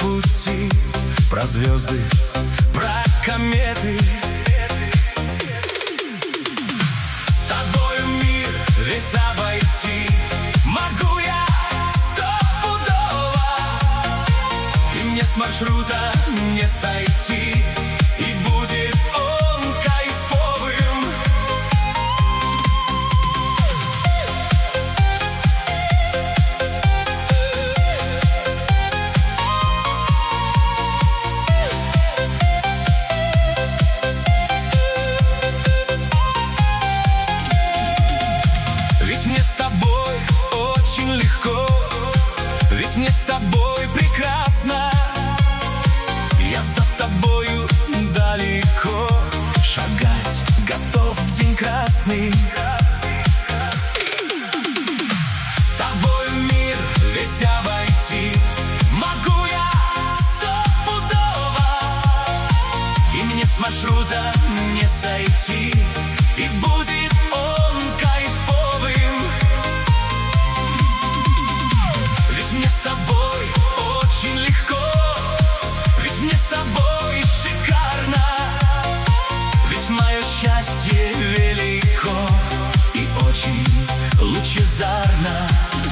пути, про звезды, про кометы. С тобою мир весь обойти могу я стопудово, и мне с маршрута не сойти, и будет он кайфовым. Ведь мне с тобой очень легко, ведь мне с тобой прекрасно. Я за тобою далеко шагать готов в день красный. С тобою мир весь обойти могу я стопудово, и мне с маршрута не сойти, и будет он кайфовым. Ведь мне с тобой очень легко, ведь мне с тобой шикарно, ведь мое счастье велико и очень лучезарно.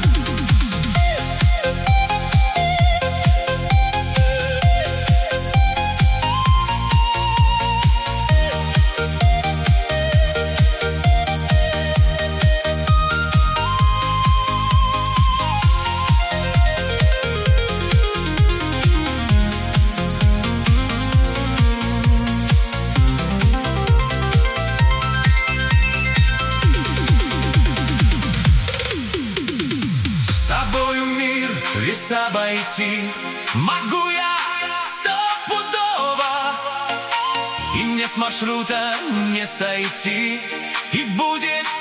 Весь обойти могу я стопудово, и мне с маршрута не сойти, и будет